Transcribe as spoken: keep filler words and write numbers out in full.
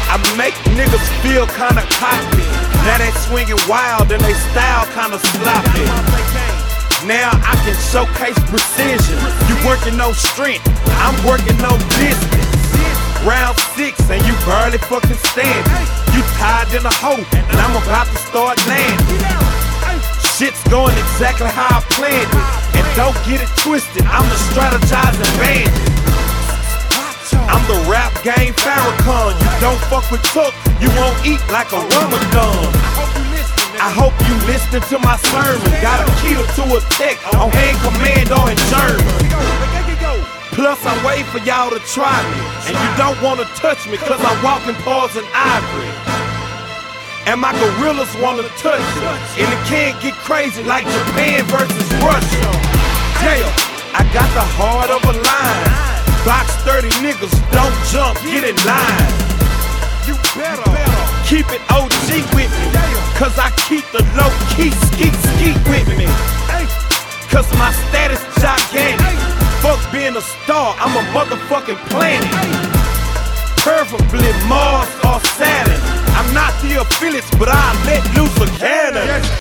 I make niggas feel kinda cocky. Now they swinging wild and they style kinda sloppy. Now I can showcase precision. You working no strength, I'm working no distance. Round six and you barely fucking standing. You tied in a hole and I'm about to start landing. Shit's going exactly how I planned it. And don't get it twisted, I'm the strategizing bandit. I'm the rap game Farrakhan. You don't fuck with Tuck, you won't eat like a Ramadan. I hope you listening to my sermon. Got a kill to a tech on hand command or in German. Plus I wait for y'all to try me, and you don't wanna touch me cause I'm walking paws and ivory. And my gorillas wanna touch me, and it can't get crazy like Japan versus Russia. Damn, I got the heart of a lion. Box thirty niggas, don't jump, get in line. You better keep it O G with me, cause I keep the low key skeet skeet with me. Cause my status gigantic. Fuck being a star, I'm a motherfucking planet. Preferably Mars or Saturn. I'm not the affiliates, but I let loose a cannon.